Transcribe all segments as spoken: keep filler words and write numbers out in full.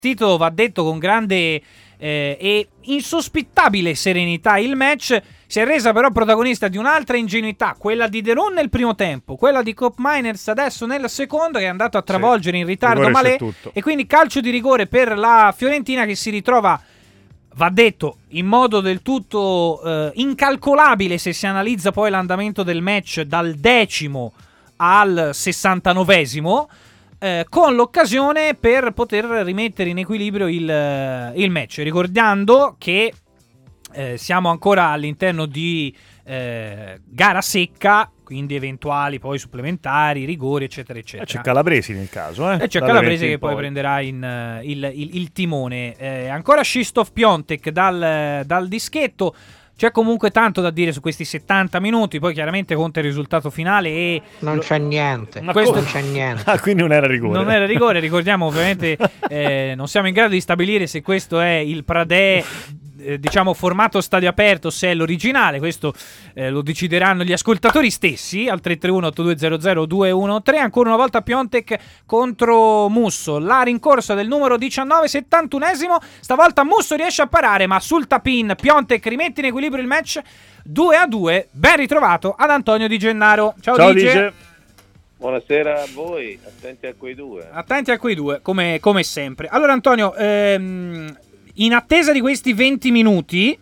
gestito, va detto, con grande eh, e insospettabile serenità il match. Si è resa però protagonista di un'altra ingenuità, quella di De Roon nel primo tempo, quella di Koopmeiners adesso nel secondo, che è andato a travolgere sì, in ritardo Malé, e quindi calcio di rigore per la Fiorentina, che si ritrova, va detto, in modo del tutto eh, incalcolabile se si analizza poi l'andamento del match dal decimo al sessantanovesimo, eh, con l'occasione per poter rimettere in equilibrio il, il match, ricordando che Eh, siamo ancora all'interno di eh, gara secca, quindi eventuali poi supplementari, rigori, eccetera, eccetera. Eh, c'è Calabresi nel caso, eh? E c'è Calabresi che poi prenderà in, uh, il, il, il timone. Eh, ancora Krzysztof Piątek dal, dal dischetto. C'è comunque tanto da dire su questi settanta minuti, poi chiaramente conta il risultato finale e... Non c'è niente, questo... non c'è niente. Ah, quindi non era rigore. Non era rigore, ricordiamo ovviamente, eh, non siamo in grado di stabilire se questo è il Pradè, eh, diciamo, formato stadio aperto, se è l'originale, questo eh, lo decideranno gli ascoltatori stessi, al tre tre uno otto due zero zero due uno tre, ancora una volta Piątek contro Musso, la rincorsa del numero diciannove, settantunesimo, stavolta Musso riesce a parare, ma sul tap-in Piątek rimette in equilibrio il match. Due a due, ben ritrovato ad Antonio Di Gennaro. Ciao, Ciao Dice. Dice. Buonasera a voi, attenti a quei due. Attenti a quei due, come, come sempre. Allora Antonio, ehm, in attesa di questi venti minuti,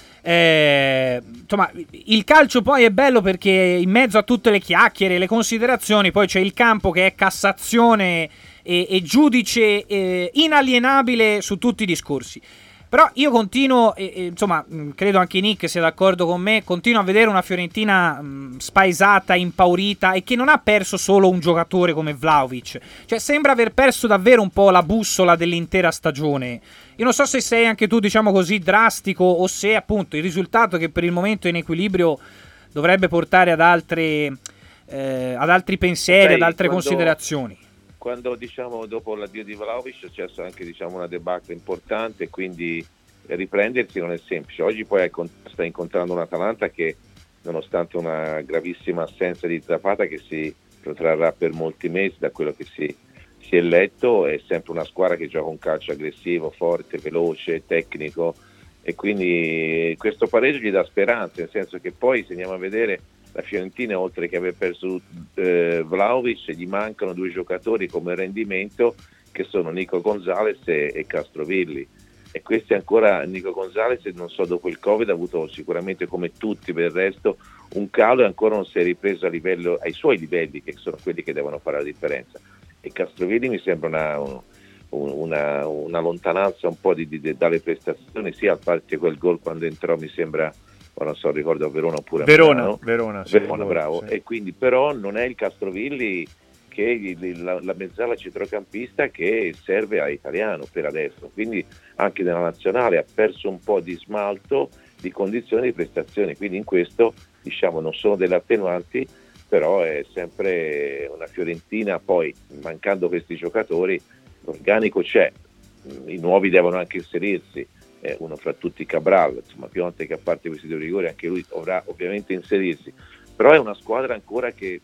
eh, insomma, il calcio poi è bello perché in mezzo a tutte le chiacchiere, le considerazioni, poi c'è il campo che è Cassazione e, e giudice eh, inalienabile su tutti i discorsi. Però io continuo, e, e, insomma, credo anche Nick sia d'accordo con me, continuo a vedere una Fiorentina mh, spaesata, impaurita, e che non ha perso solo un giocatore come Vlahovic. Cioè, sembra aver perso davvero un po' la bussola dell'intera stagione. Io non so se sei anche tu, diciamo così, drastico, o se appunto il risultato, che per il momento è in equilibrio, dovrebbe portare ad altre, eh, ad altri pensieri, Sei, ad altre quando... considerazioni. Quando, diciamo, dopo l'addio di Vlahovic è successo anche, diciamo, una debacle importante, quindi riprendersi non è semplice. Oggi poi sta incontrando un Atalanta che, nonostante una gravissima assenza di Zapata che si protrarrà per molti mesi, da quello che si, si è letto, è sempre una squadra che gioca un calcio aggressivo, forte, veloce, tecnico, e quindi questo pareggio gli dà speranza, nel senso che poi, se andiamo a vedere, la Fiorentina, oltre che aver perso eh, Vlahovic, gli mancano due giocatori come rendimento, che sono Nico Gonzalez e, e Castrovilli, e questi ancora, Nico Gonzalez, non so, dopo il Covid ha avuto sicuramente, come tutti per il resto, un calo e ancora non si è ripreso a livello, ai suoi livelli, che sono quelli che devono fare la differenza, e Castrovilli mi sembra una, un, una, una lontananza un po' di, di, dalle prestazioni, sia a parte quel gol quando entrò, mi sembra, non so, ricordo a Verona oppure a Verona, Milano. Verona, sì, Verona, bravo. Sì. E quindi però non è il Castrovilli che la, la mezzala centrocampista che serve a Italiano per adesso, quindi anche nella nazionale ha perso un po' di smalto, di condizioni, di prestazioni, quindi in questo, diciamo, non sono delle attenuanti, però è sempre una Fiorentina, poi mancando questi giocatori l'organico c'è, i nuovi devono anche inserirsi. Uno fra tutti Cabral, insomma, Piątek, che a parte questi due rigori anche lui dovrà ovviamente inserirsi, però è una squadra ancora che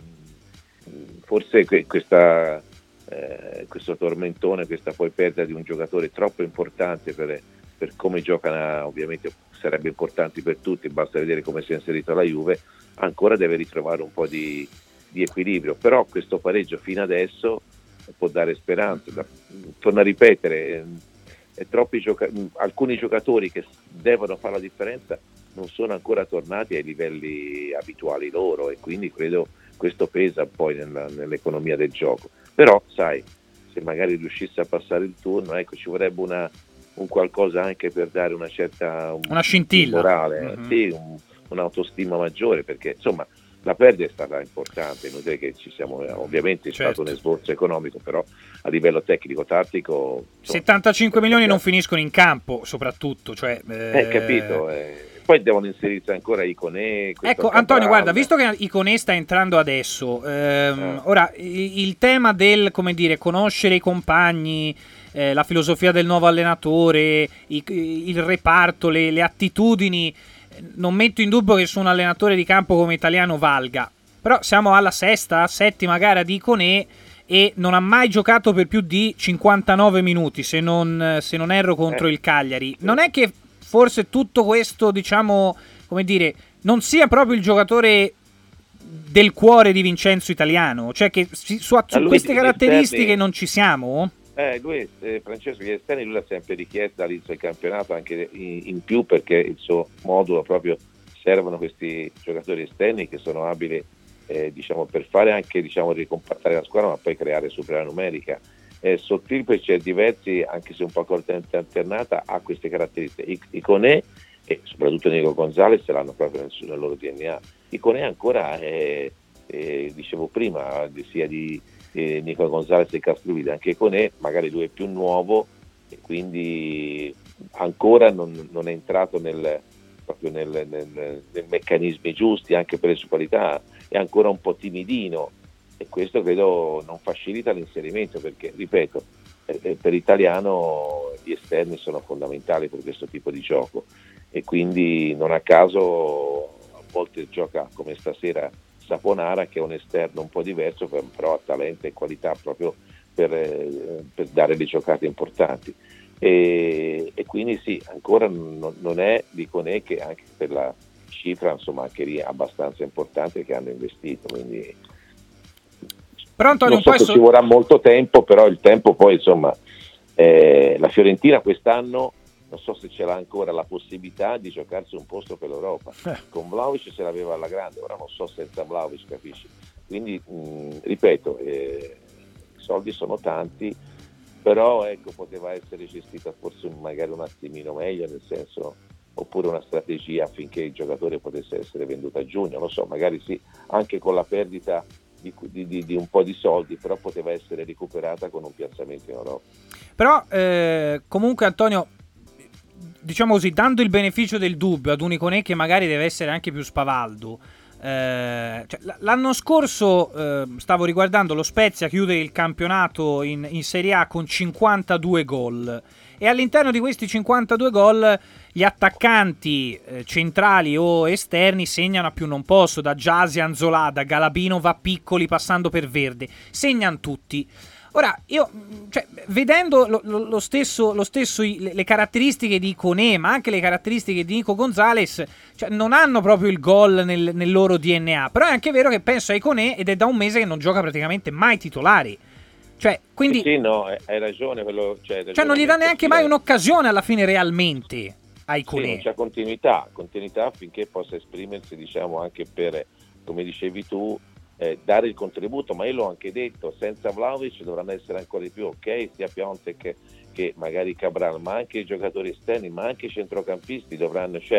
mh, forse que- questa, eh, questo tormentone, questa poi perdita di un giocatore troppo importante per, per come giocano, ovviamente sarebbe importante per tutti, basta vedere come si è inserito la Juve, ancora deve ritrovare un po' di, di equilibrio, però questo pareggio fino adesso può dare speranza. Da, torno a ripetere, E troppi gioca- alcuni giocatori che devono fare la differenza non sono ancora tornati ai livelli abituali loro, e quindi credo questo pesa poi nella, nell'economia del gioco. Però sai, se magari riuscisse a passare il turno, ecco, ci vorrebbe una, un qualcosa anche per dare una certa un, una scintilla morale, mm-hmm. sì, un, un'autostima maggiore, perché insomma la perdita è stata importante, inutile che ci siamo, ovviamente è certo. stato un esborso economico, però a livello tecnico-tattico... Insomma, settantacinque milioni non finiscono in campo, soprattutto. Cioè, eh... eh, capito, eh. Poi devono inserirsi ancora Iconé. Ecco, Antonio, guarda, visto che Iconé sta entrando adesso, ehm, eh. ora il tema del, come dire, conoscere i compagni, eh, la filosofia del nuovo allenatore, i, il reparto, le, le attitudini, non metto in dubbio che su un allenatore di campo come Italiano valga, però siamo alla sesta, settima gara di Iconé e non ha mai giocato per più di cinquantanove minuti, se non, se non erro, contro eh. il Cagliari. Non è che forse tutto questo, diciamo, come dire, non sia proprio il giocatore del cuore di Vincenzo Italiano, cioè che su, su queste caratteristiche esterni, non ci siamo? Eh, lui, eh, Francesco, gli esterni lui l'ha sempre richiesto all'inizio del campionato, anche in, in più, perché il suo modulo proprio servono questi giocatori esterni che sono abili eh, diciamo, per fare anche, diciamo, ricompattare la squadra, ma poi creare superiorità numerica. Eh, Sottilpe è diversi, anche se un po' corrente alternata, ha queste caratteristiche. I, Iconè e soprattutto Nico Gonzalez l'hanno proprio nel, nel loro D N A. Iconè ancora, eh, eh, dicevo prima, sia di eh, Nico Gonzalez e Castrovide, anche Iconè, magari lui è più nuovo e quindi ancora non, non è entrato nel, proprio nel, nel, nei meccanismi giusti, anche per le sue qualità, è ancora un po' timidino e questo credo non facilita l'inserimento, perché ripeto, eh, per Italiano gli esterni sono fondamentali per questo tipo di gioco e quindi non a caso a volte gioca come stasera Saponara, che è un esterno un po' diverso, però ha talento e qualità proprio per, eh, per dare le giocate importanti e, e quindi sì, ancora non, non è Iconè, che anche per la cifra insomma anche lì è abbastanza importante che hanno investito, quindi però, Antonio, non so un po' se ci vorrà molto tempo, però il tempo poi insomma eh, la Fiorentina quest'anno non so se ce l'ha ancora la possibilità di giocarsi un posto per l'Europa. Eh. Con Vlahovic se l'aveva alla grande, ora non so senza Vlahovic, capisci? Quindi mh, ripeto, eh, i soldi sono tanti, però ecco, poteva essere gestita forse magari un attimino meglio, nel senso, oppure una strategia affinché il giocatore potesse essere venduto a giugno, non so, magari sì, anche con la perdita di, di, di un po' di soldi, però poteva essere recuperata con un piazzamento in Europa. Però eh, comunque, Antonio, diciamo così, dando il beneficio del dubbio ad un Iconè che magari deve essere anche più spavaldo, eh, cioè, l'anno scorso eh, stavo riguardando lo Spezia, chiude il campionato in, in Serie A con cinquantadue gol e all'interno di questi cinquantadue gol gli attaccanti eh, centrali o esterni segnano a più non posso, da Giasi, Anzolà, da Galabino, va Piccoli, passando per Verde, segnano tutti. Ora, io, cioè, vedendo lo, lo, lo stesso, lo stesso le, le caratteristiche di Iconè, ma anche le caratteristiche di Nico Gonzalez, cioè, non hanno proprio il gol nel, nel loro D N A. Però è anche vero che penso a Iconè ed è da un mese che non gioca praticamente mai titolari. Cioè, quindi... Sì, sì no, hai ragione. Quello, cioè, cioè, non gli dà neanche mai un'occasione alla fine realmente a Iconè. Sì, non c'è continuità, continuità affinché possa esprimersi, diciamo, anche per, come dicevi tu, Eh, dare il contributo, ma io l'ho anche detto, senza Vlahovic dovranno essere ancora di più, ok, sia Piontek che, che magari Cabral, ma anche i giocatori esterni, ma anche i centrocampisti dovranno, cioè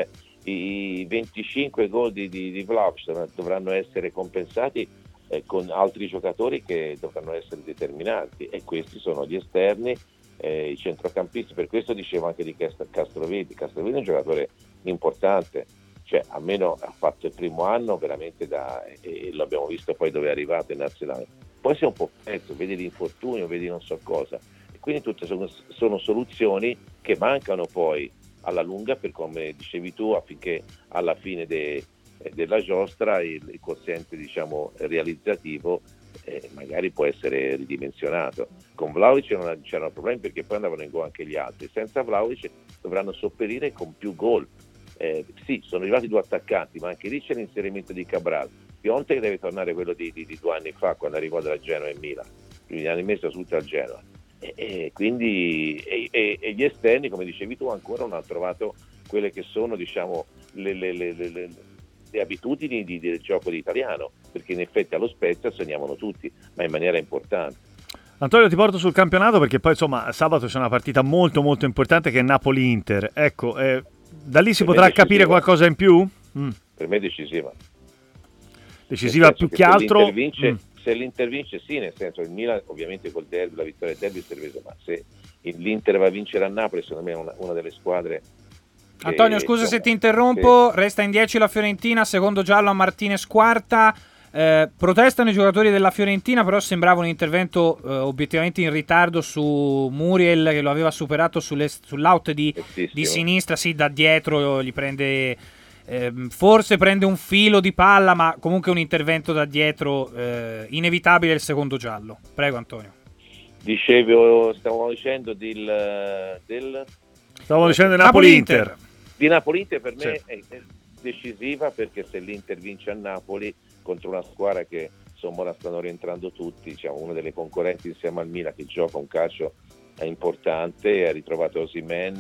i venticinque gol di, di, di Vlahovic dovranno essere compensati eh, con altri giocatori che dovranno essere determinanti e questi sono gli esterni, eh, i centrocampisti, per questo dicevo anche di Castrovidi. Castrovidi è un giocatore importante, cioè almeno ha fatto il primo anno veramente da, e lo abbiamo visto poi dove è arrivato in nazionale, poi si è un po' perso, vedi l'infortunio, vedi non so cosa e quindi tutte sono, sono soluzioni che mancano poi alla lunga, per come dicevi tu, affinché alla fine de, della giostra il, il quoziente diciamo realizzativo eh, magari può essere ridimensionato. Con Vlahovic c'erano, c'erano problemi perché poi andavano in gol anche gli altri, senza Vlahovic dovranno sopperire con più gol. Eh, sì, sono arrivati due attaccanti, ma anche lì c'è l'inserimento di Cabral. Piontek deve tornare quello di, di, di due anni fa, quando arrivò dalla Genoa in Milan, gli hanno messo subito al Genoa. E, e quindi e, e, e gli esterni, come dicevi tu, ancora non hanno trovato quelle che sono, diciamo, le, le, le, le, le abitudini di, del gioco di italiano, perché in effetti allo Spezia segnavano tutti, ma in maniera importante. Antonio, ti porto sul campionato perché poi insomma sabato c'è una partita molto molto importante che è Napoli-Inter. Ecco, eh, da lì si per potrà capire qualcosa in più? Mm. Per me è decisiva. Decisiva più che, che altro... Se l'Inter, vince, mm. se l'Inter vince sì, nel senso il Milan ovviamente col derby, la vittoria del derby serve, ma se l'Inter va a vincere a Napoli secondo me è una, una delle squadre... Che, Antonio, scusa insomma, se ti interrompo, sì. Resta in dieci la Fiorentina, secondo giallo a Martinez Quarta. Eh, protestano i giocatori della Fiorentina, però sembrava un intervento eh, obiettivamente in ritardo su Muriel, che lo aveva superato sulle, sull'out di, di sinistra, sì, da dietro gli prende eh, forse prende un filo di palla, ma comunque un intervento da dietro eh, inevitabile, il secondo giallo. Prego Antonio. Dicevo, stavo dicendo del, del... Stavo dicendo di Napoli-Inter. Di Napoli-Inter per me sì. è, è decisiva, perché se l'Inter vince a Napoli contro una squadra che insomma ora stanno rientrando tutti, diciamo una delle concorrenti insieme al Milan, che gioca un calcio importante, ha ritrovato Osimhen,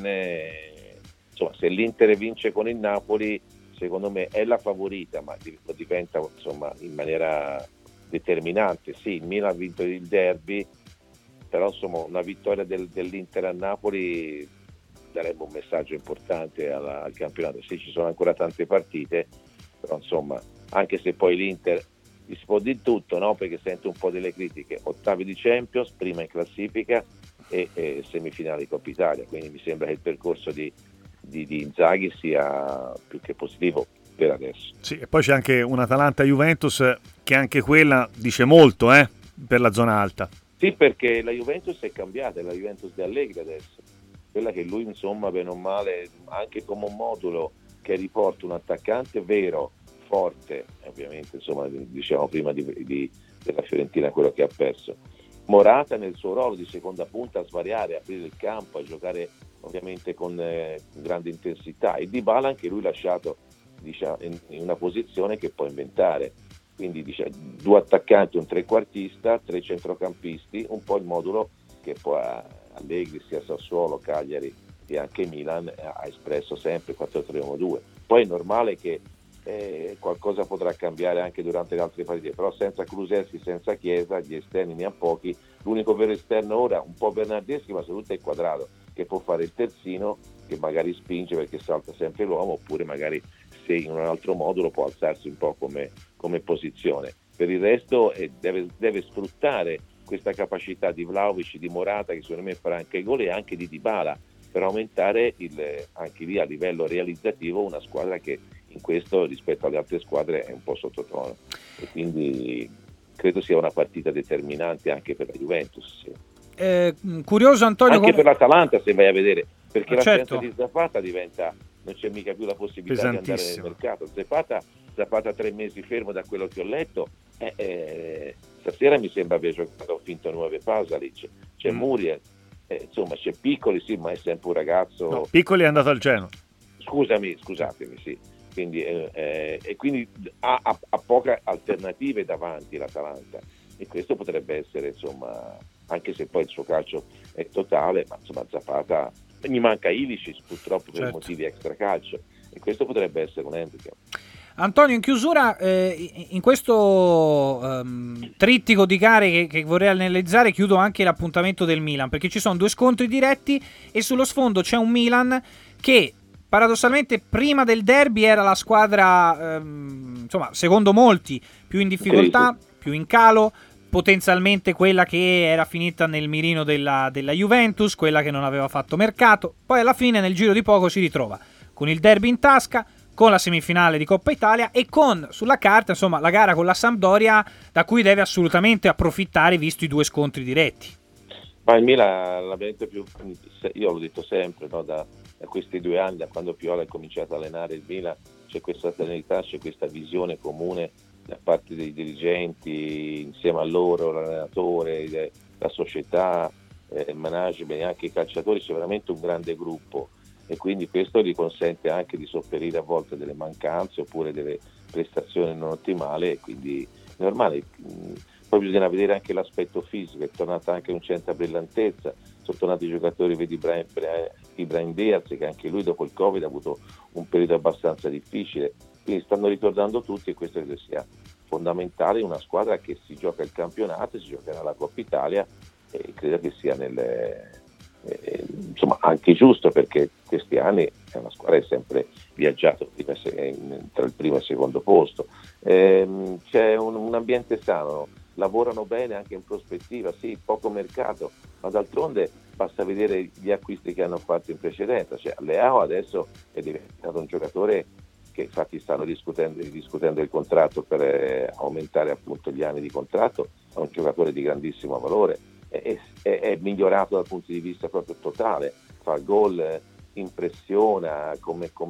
insomma se l'Inter vince con il Napoli secondo me è la favorita, ma lo diventa insomma in maniera determinante. Sì, il Milan ha vinto il derby, però insomma una vittoria del, dell'Inter a Napoli darebbe un messaggio importante alla, al campionato. Sì, ci sono ancora tante partite, però insomma anche se poi l'Inter si può dire tutto, no? Perché sento un po' delle critiche, ottavi di Champions, prima in classifica e, e semifinali di Coppa Italia, quindi mi sembra che il percorso di, di, di Inzaghi sia più che positivo per adesso. Sì, e poi c'è anche un Atalanta-Juventus che anche quella dice molto eh, per la zona alta. Sì, perché la Juventus è cambiata, è la Juventus di Allegri adesso, quella che lui insomma bene o male anche come un modulo che riporta un attaccante vero, forte, ovviamente insomma diciamo prima di, di, della Fiorentina quello che ha perso. Morata nel suo ruolo di seconda punta a svariare, a aprire il campo, a giocare ovviamente con eh, grande intensità, e Dybala anche lui lasciato diciamo, in, in una posizione che può inventare, quindi diciamo, due attaccanti, un trequartista, tre centrocampisti, un po' il modulo che poi Allegri sia Sassuolo, Cagliari e anche Milan ha espresso sempre quattro tre uno due. Poi è normale che Eh, qualcosa potrà cambiare anche durante le altre partite, però senza Kulusevski, senza Chiesa, gli esterni ne ha pochi. L'unico vero esterno ora, un po' Bernardeschi, ma soprattutto è Quadrado, che può fare il terzino, che magari spinge perché salta sempre l'uomo, oppure magari se in un altro modulo può alzarsi un po' come, come posizione. Per il resto eh, deve, deve sfruttare questa capacità di Vlahovic, di Morata, che secondo me farà anche i gol, e anche di Dybala, per aumentare il, anche lì a livello realizzativo una squadra che in questo rispetto alle altre squadre è un po' sottotono, e quindi credo sia una partita determinante anche per la Juventus. Sì. Eh, curioso Antonio anche come... per l'Atalanta, se vai a vedere, perché ah, l'assenza certo. di Zapata diventa, non c'è mica più la possibilità di andare nel mercato. Zapata, Zapata tre mesi fermo, da quello che ho letto, eh, eh, stasera mi sembra aver giocato, ho finto nuove Pasalic, c'è mm. Muriel, eh, insomma c'è Piccoli, sì, ma è sempre un ragazzo. No, Piccoli è andato al Genoa. Scusami, scusatemi, sì. Quindi, eh, eh, e quindi ha, ha, ha poche alternative davanti l'Atalanta, e questo potrebbe essere insomma, anche se poi il suo calcio è totale, ma insomma Zapata, gli manca Ilicic purtroppo per certo. motivi extracalcio, e questo potrebbe essere un handicap. Antonio, in chiusura, eh, in questo um, trittico di gare che, che vorrei analizzare, chiudo anche l'appuntamento del Milan, perché ci sono due scontri diretti e sullo sfondo c'è un Milan che paradossalmente prima del derby era la squadra, ehm, insomma, secondo molti, più in difficoltà, più in calo, potenzialmente quella che era finita nel mirino della, della Juventus, quella che non aveva fatto mercato. Poi alla fine nel giro di poco si ritrova con il derby in tasca, con la semifinale di Coppa Italia e con sulla carta insomma la gara con la Sampdoria, da cui deve assolutamente approfittare visto i due scontri diretti. Ma il Milan l'ha detto più, io l'ho detto sempre, no, da, da questi due anni, da quando Piola ha cominciato a allenare il Milan, c'è questa serenità, c'è questa visione comune da parte dei dirigenti, insieme a loro, l'allenatore, la società, eh, il management e anche i calciatori. C'è veramente un grande gruppo, e quindi questo gli consente anche di sopperire a volte delle mancanze oppure delle prestazioni non ottimali, e quindi è normale. Poi bisogna vedere anche l'aspetto fisico, è tornata anche un certa brillantezza, sono tornati i giocatori, vedi Brian, Brian Diaz, che anche lui dopo il Covid ha avuto un periodo abbastanza difficile, quindi stanno ritornando tutti, e questo credo sia fondamentale in una squadra che si gioca il campionato, si giocherà la Coppa Italia, e credo che sia nelle, eh, insomma anche giusto, perché questi anni è una squadra che è sempre viaggiato prima, tra il primo e il secondo posto, eh, c'è un, un ambiente sano, lavorano bene anche in prospettiva, sì, poco mercato, ma d'altronde basta vedere gli acquisti che hanno fatto in precedenza. Cioè Leao adesso è diventato un giocatore che infatti stanno discutendo, discutendo il contratto per eh, aumentare appunto gli anni di contratto, è un giocatore di grandissimo valore, è, è, è migliorato dal punto di vista proprio totale, fa gol, eh, impressiona come, come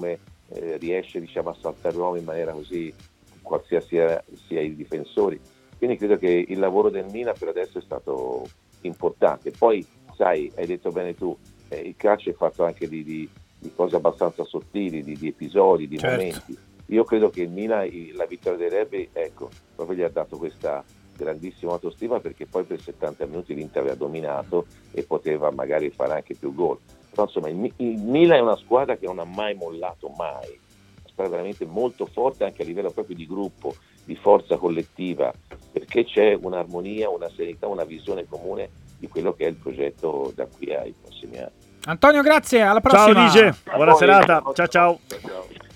eh, riesce diciamo, a saltare l'uomo in maniera così, qualsiasi sia, sia i difensori. Quindi credo che il lavoro del Milan per adesso è stato importante. Poi sai, hai detto bene tu, eh, il calcio è fatto anche di, di, di cose abbastanza sottili, di, di episodi, di certo. momenti. Io credo che il Milan, la vittoria dei derby, ecco, proprio gli ha dato questa grandissima autostima, perché poi per settanta minuti l'Inter aveva dominato e poteva magari fare anche più gol. Però insomma il, il Milan è una squadra che non ha mai mollato, mai. Una squadra veramente molto forte anche a livello proprio di gruppo, di forza collettiva, perché c'è un'armonia, una serenità, una visione comune di quello che è il progetto da qui ai prossimi anni. Antonio, grazie, alla prossima. Ciao Lige, buona serata, ciao ciao. ciao, ciao.